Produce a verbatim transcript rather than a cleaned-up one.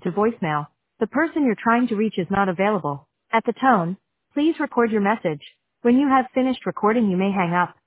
to voicemail. The person you're trying to reach is not available. At the tone, please record your message. When you have finished recording, you may hang up.